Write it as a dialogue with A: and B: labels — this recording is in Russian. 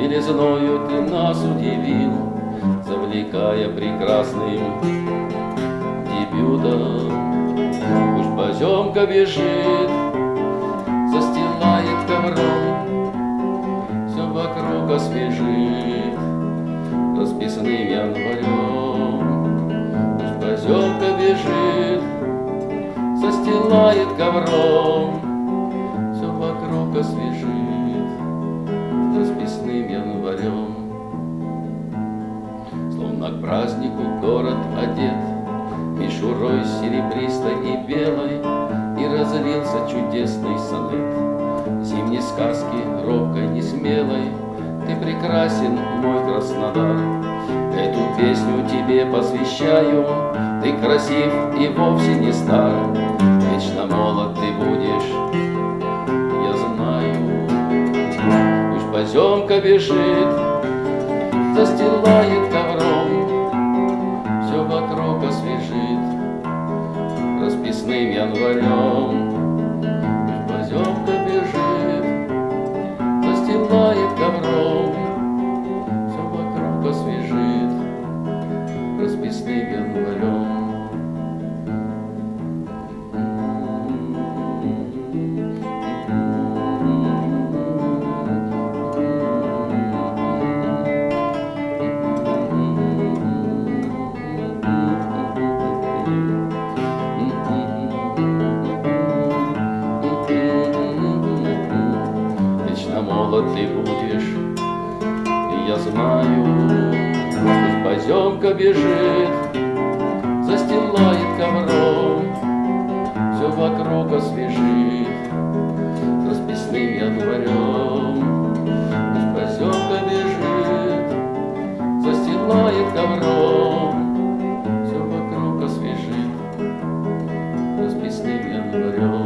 A: Белизною ты нас удивил, завлекая прекрасным дебютом. Уж поземка бежит, застилает ковром, все вокруг освежит расписным январем. Уж поземка бежит, застилает ковром, все вокруг освежит расписным январем. Словно к празднику город одет мишурой серебристой и белой, и разлился чудесный сонет зимней сказки робкой, несмелой. Ты прекрасен, мой Краснодар, эту песню тебе посвящаю. Ты красив и вовсе не стар, вечно молод ты будешь, я знаю. Пусть поземка бежит, застилает ковром, все вокруг освежит расписным январем. Пусть поземка бежит, застилает ковром, все вокруг освежит расписным январем. Молод ты будешь, и я знаю. Пусть поземка бежит, застилает ковром, все вокруг освежит расписным январем. Пусть поземка бежит, застилает ковром, все вокруг освежит расписным январем.